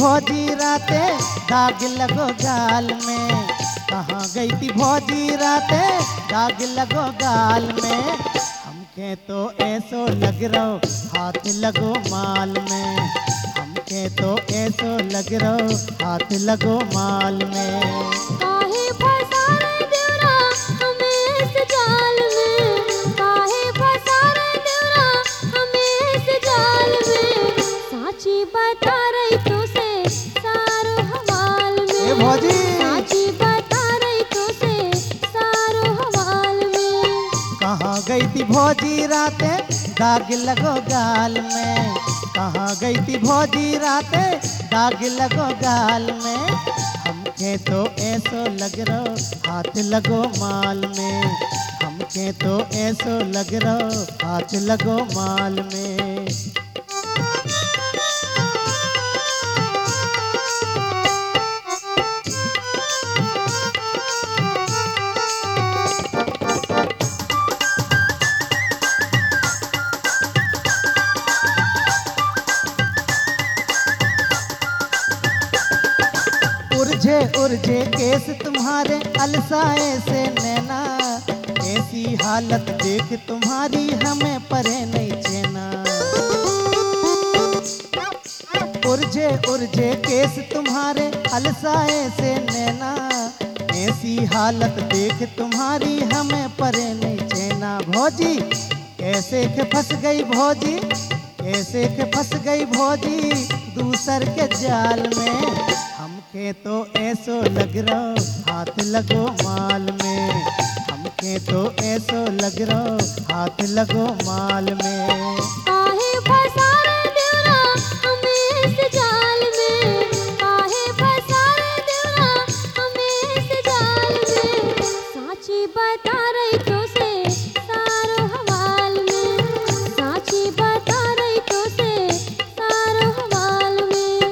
भौजी रातें दाग लगो गाल में। कहाँ गई थी भौजी रातें दाग लगो गाल में। हमके तो ऐसो लग रहो हाथ लगो माल में। हमके तो ऐसो लग रहो हाथ लगो माल में। काहे फंसा रे देवरा हमें इस जाल में, काहे फंसा रे देवरा हमें इस जाल में। साची बता रही तो से सारो हवाल में। ए भौजी साची बता रही तो से सारो हवाल में। कहाँ गई थी भौजी रातें दाग लगो गाल में। कहाँ गई थी भौजी रातें दाग लगो गाल में। हमके तो ऐसो लग रहो हाथ लगो माल में। हमके तो ऐसो लग रहो हाथ लगो माल में। उर्झे केस तुम्हारे अलसाए से नैना। ऐसी हालत देख तुम्हारी हमें परे नहीं चैना। उर्झे केस तुम्हारे अलसाए से नैना। ऐसी हालत देख तुम्हारी हमें परे नहीं चैना। भौजी कैसे के फंस गई भौजी, कैसे के फंस गई भौजी दूसर के जाल में। हमके तो ऐसो लग रहो हाथ लगो माल में। हमके तो ऐसो लग रहो हाथ लगो माल में। काहे फंसा रे देवरा हमें इस जाल में, काहे फंसा रे देवरा हमें इस जाल में। साची बता रही तो से सारो हवाल में, साची बता रही तो से सारो हवाल में।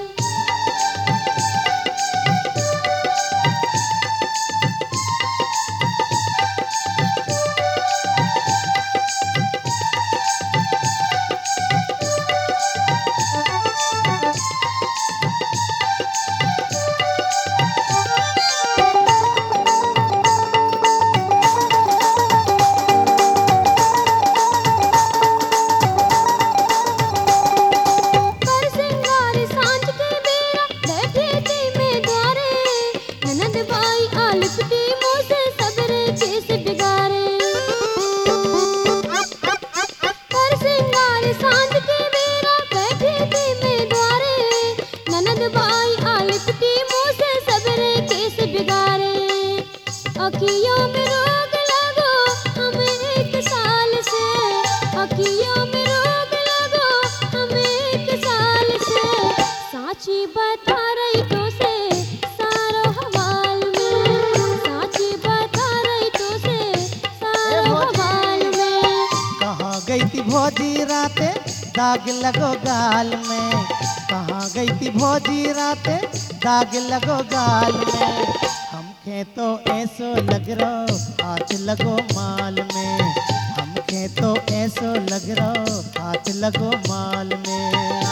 अखियों में रोग लगो हमें एक साल से, अखियों में रोग लगो हमें एक साल से। साची बता रही तो से सारो हवाल में, साची बता रही तो से सारो हवाल में। कहाँ गई थी भौजी रातें दाग लगो गाल में। कहाँ गई थी भौजी रातें दाग लगो गाल में। हमके तो ऐसो लग रहो हाथ लगो माल में। हमके तो ऐसो लग रहो हाथ लगो माल में।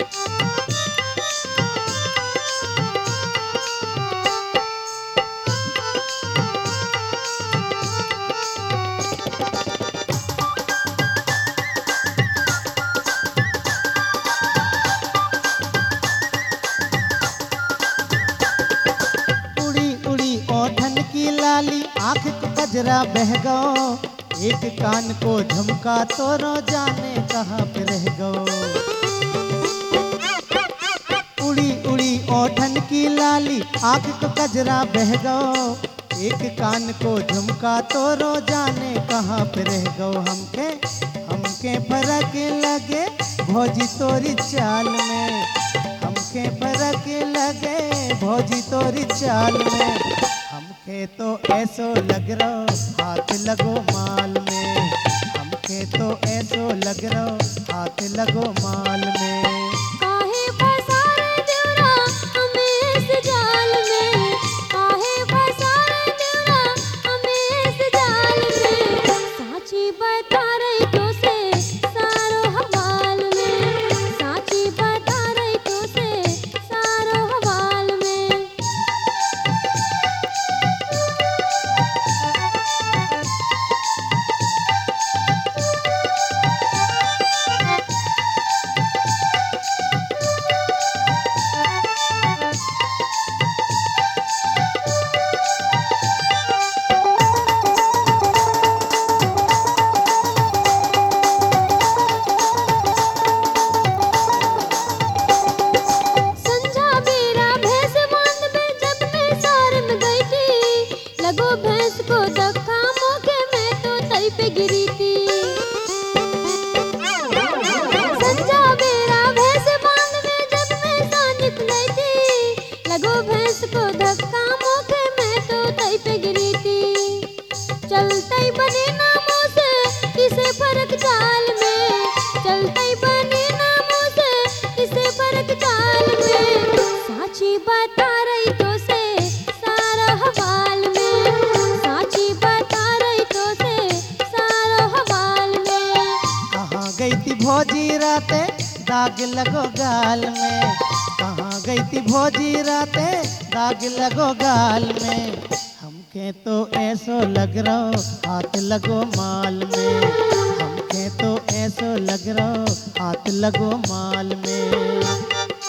लाली आँख को कजरा बह गो। एक कान को झुमका तो रो जाने कहाँ पे रह गो। उड़ी उड़ी ओठन की लाली आँख को कजरा बह गो। एक कान को झुमका तो रो जाने कहाँ पे रह गो। हमके हमके फर्क लगे भौजी तोरी चाल में। हमके फर्क लगे भौजी तोरी चाल में। हमके तो ऐसो लग रहो हाथ लगो माल में। हमके तो ऐसो लग रहो हाथ लगो माल में। काहे फंसा रे देवरा हमें इस जाल में, काहे फंसा रे देवरा हमें इस जाल में। साची बता रही तो से सारो हवाल में, साची बता रही तो से सारो राते दाग लगो गाल में। कहाँ गई थी भौजी राते दाग लगो गाल में। हमके तो ऐसो लग रहो हाथ लगो माल में। हमके तो ऐसो लग रहो हाथ लगो माल में।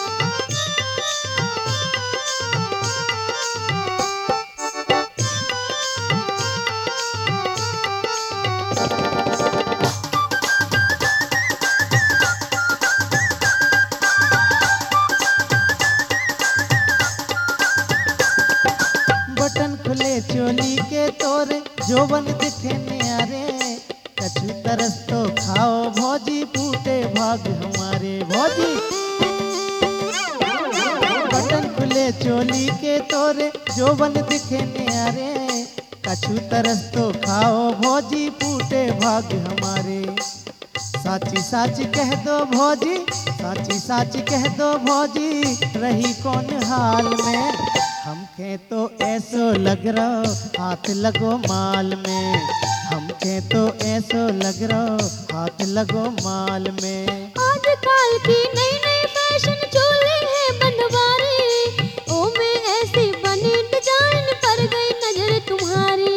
बटन खुले चोली के तोरे जोबन दिखे न्यारे। कछु तरस तो खाओ भौजी फूटे भाग हमारे भौजी। बटन खुले चोली के तोरे जोबन दिखे न्यारे। कछु तरस तो खाओ भौजी फूटे भाग हमारे। साची साची कह दो भौजी, साची साची कह दो भौजी, रही कौन हाल में। हमके तो ऐसो लग रहो हाथ लगो माल में। हमके तो ऐसो लग रहो हाथ लगो माल में। आजकल की नई नई फैशन चोली है बंधवारी, ओ में ऐसी बनी डिजाइन पर गई नजर तुम्हारी।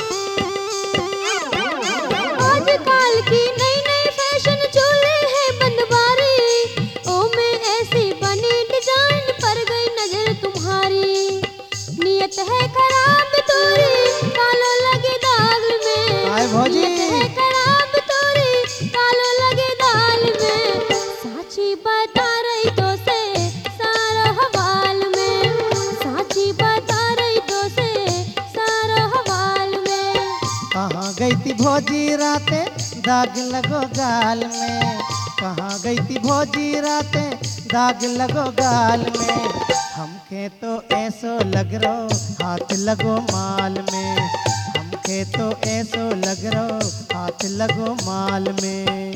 आजकल की नई नई फैशन चोली है बंधवारी, ओ में ऐसी बनी डिजाइन पर गई नजर तुम्हारी। नियत है खराब तोरी कालो लगे दाल में। आए भौजी। नियत है खराब तोरी कालो लगे दाल में। साची बता रही तो से सारा हवाल में। साची बता रही तो से सारा हवाल में। कहाँ गई थी भौजी राते दाग लगो गाल में। कहाँ गई थी भौजी राते दाग लगो गाल में। हमके तो ऐसो लग रहो हाथ लगो माल में। हमके तो ऐसो लग रहो हाथ लगो माल में।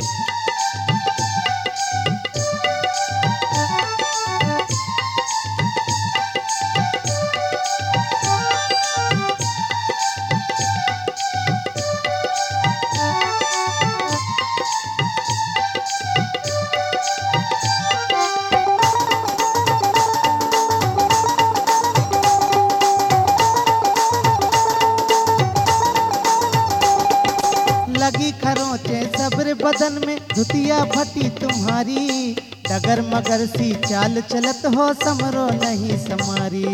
लगी खरोंचे सब्र बदन में धुतिया फटी तुम्हारी। डगर मगर सी चाल चलत हो समरो नहीं समारी।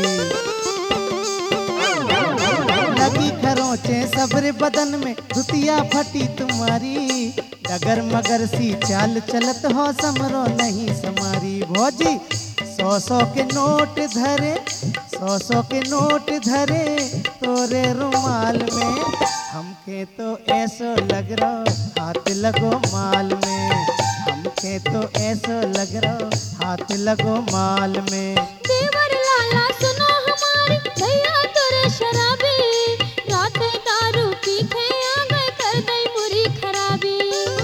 लगी खरोंचे सब्र बदन में धुतिया फटी तुम्हारी। डगर मगर सी चाल चलत हो समरो नहीं समारी। भौजी 100 के नोट धरे, 100 के नोट धरे तोरे रुमाल में। हमके तो ऐसो लग रहो हाथ लगो माल में। हमके तो ऐसो लग रहो हाथ लगो माल में। देवर लाला सुनो हमारी भैया तोरे शराबी। राते दारू पी के आ गए कर दई मुरी खराबी।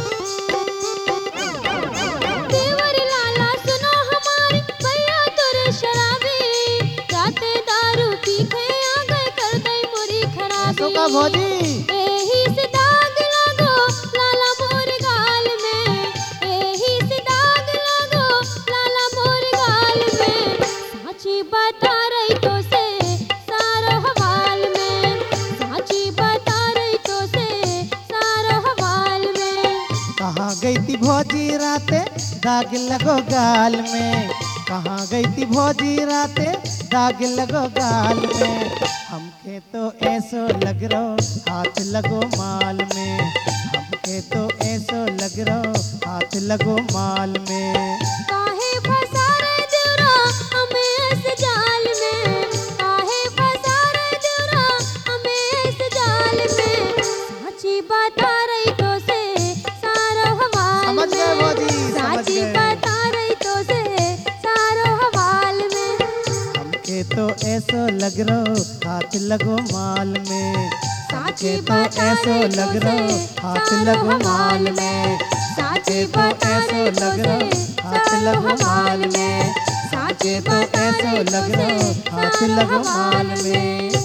देवर लाला सुनो हमारी भैया तोरे शराबी। राते दारू पी के आ गए कर दई मुरी खराबी। ऐसो का भौजी। एही से दाग लगो लाला मोर गाल में। एही से दाग लगो लाला मोर गाल में। साची बता रही तो से सारो हवाल में। साची बता रही तो से सारो हवाल में। कहाँ गई थी भौजी राते दाग लगो गाल में। कहाँ गई थी भौजी राते दाग लगो गाल में। हमके तो ऐसो लग रहो हाथ लगो माल में। हमके तो ऐसो लग रहो हाथ लगो माल में। काहे फंसा रे देवरा हमें इस जाल में। काहे फंसा रे देवरा हमें इस जाल में। साची बता रही तो से सारो हवाल समझ गए में। भौजी, समझ साची गए। बता रही तो से सारो हवाल में। हमके तो ऐसो लग रहो हाथ लगो माल में। साची हमके तो बता ऐसो रही लग तो रहो से हाथ सारो लगो माल हवाल में। में। साची हमके तो बता ऐसो रही तो लग रहो से हाथ सारो लगो माल हवाल में। में। हमके साची तो बता ऐसो रही तो लग रहो से हाथ सारो लगो हवाल माल में। में।